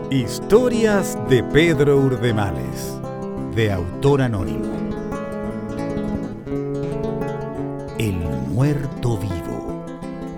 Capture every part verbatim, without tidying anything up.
Historias de Pedro Urdemales, de autor anónimo. El muerto vivo.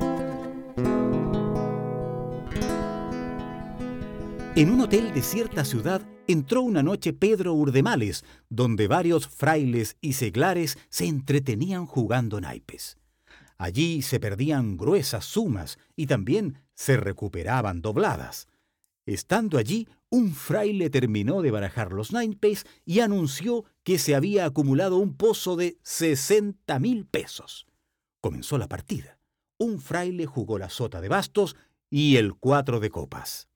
En un hotel de cierta ciudad entró una noche Pedro Urdemales, donde varios frailes y seglares se entretenían jugando naipes. Allí se perdían gruesas sumas y también se recuperaban dobladas. Estando allí, un fraile terminó de barajar los naipes y anunció que se había acumulado un pozo de sesenta mil pesos. Comenzó la partida. Un fraile jugó la sota de bastos y el cuatro de copas.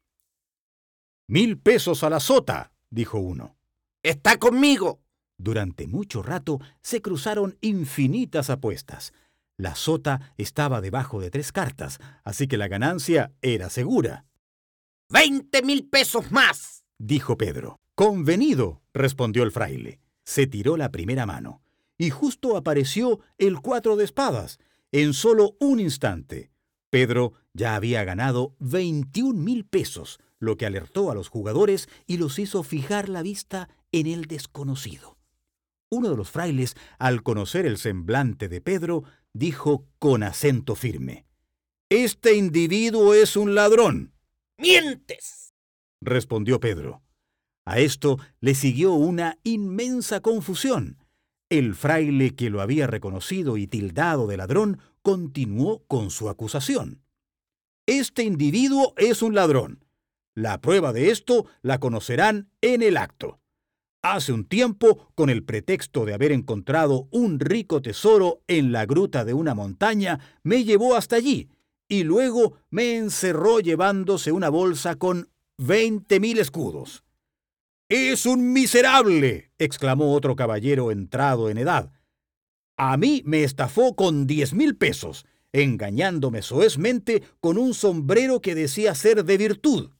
«Mil pesos a la sota», dijo uno. «Está conmigo». Durante mucho rato se cruzaron infinitas apuestas. La sota estaba debajo de tres cartas, así que la ganancia era segura. «Veinte mil pesos más», dijo Pedro. «Convenido», respondió el fraile. Se tiró la primera mano, y justo apareció el cuatro de espadas. En solo un instante, Pedro ya había ganado veintiún mil pesos, lo que alertó a los jugadores y los hizo fijar la vista en el desconocido. Uno de los frailes, al conocer el semblante de Pedro, dijo con acento firme: «Este individuo es un ladrón». «¡Mientes!», respondió Pedro. A esto le siguió una inmensa confusión. El fraile que lo había reconocido y tildado de ladrón continuó con su acusación. «Este individuo es un ladrón. La prueba de esto la conocerán en el acto. Hace un tiempo, con el pretexto de haber encontrado un rico tesoro en la gruta de una montaña, me llevó hasta allí y luego me encerró llevándose una bolsa con veinte mil escudos». «¡Es un miserable!», exclamó otro caballero entrado en edad. «A mí me estafó con diez mil pesos, engañándome soezmente con un sombrero que decía ser de virtud».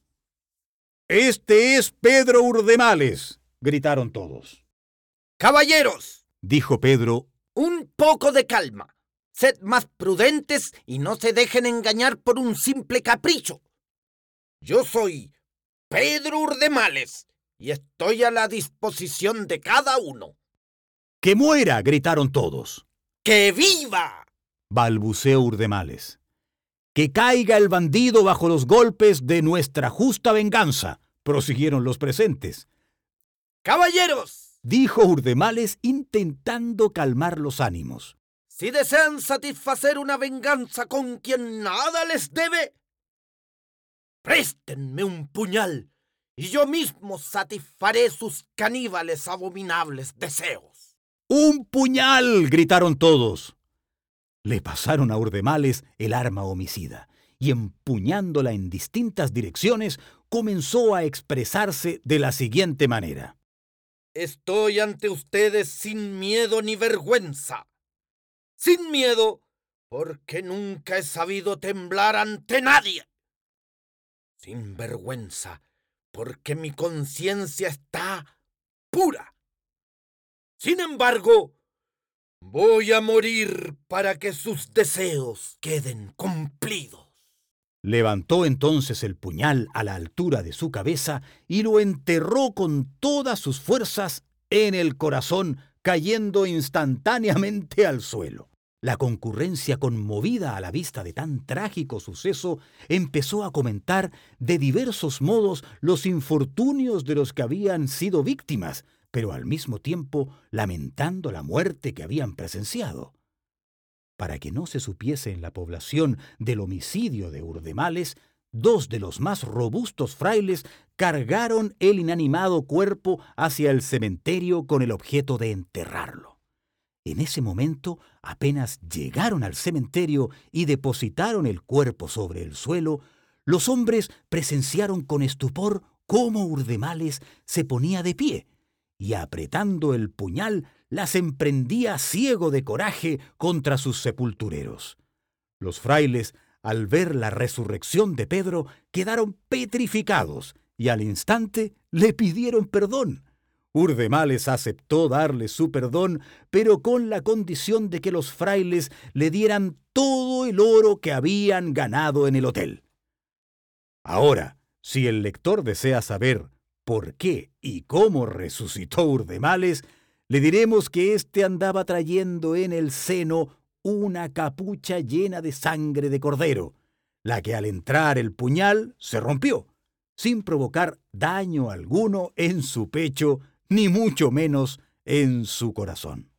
«Este es Pedro Urdemales», gritaron todos. «Caballeros», dijo Pedro, «un poco de calma. Sed más prudentes y no se dejen engañar por un simple capricho. Yo soy Pedro Urdemales y estoy a la disposición de cada uno». «¡Que muera!», gritaron todos. «¡Que viva!», balbuceó Urdemales. «Que caiga el bandido bajo los golpes de nuestra justa venganza», prosiguieron los presentes. «Caballeros», dijo Urdemales intentando calmar los ánimos, «si desean satisfacer una venganza con quien nada les debe, préstenme un puñal y yo mismo satisfaré sus caníbales abominables deseos». «¡Un puñal!», gritaron todos. Le pasaron a Urdemales el arma homicida y, empuñándola en distintas direcciones, comenzó a expresarse de la siguiente manera: «Estoy ante ustedes sin miedo ni vergüenza. Sin miedo, porque nunca he sabido temblar ante nadie. Sin vergüenza, porque mi conciencia está pura. Sin embargo, voy a morir para que sus deseos queden cumplidos». Levantó entonces el puñal a la altura de su cabeza y lo enterró con todas sus fuerzas en el corazón, cayendo instantáneamente al suelo. La concurrencia, conmovida a la vista de tan trágico suceso, empezó a comentar de diversos modos los infortunios de los que habían sido víctimas, pero al mismo tiempo lamentando la muerte que habían presenciado. Para que no se supiese en la población del homicidio de Urdemales, dos de los más robustos frailes cargaron el inanimado cuerpo hacia el cementerio con el objeto de enterrarlo. En ese momento, apenas llegaron al cementerio y depositaron el cuerpo sobre el suelo, los hombres presenciaron con estupor cómo Urdemales se ponía de pie y, apretando el puñal, las emprendía ciego de coraje contra sus sepultureros. Los frailes, al ver la resurrección de Pedro, quedaron petrificados y al instante le pidieron perdón. Urdemales aceptó darle su perdón, pero con la condición de que los frailes le dieran todo el oro que habían ganado en el hotel. «Ahora», Si el lector desea saber por qué y cómo resucitó Urdemales, le diremos que éste andaba trayendo en el seno una capucha llena de sangre de cordero, la que al entrar el puñal se rompió, sin provocar daño alguno en su pecho, ni mucho menos en su corazón.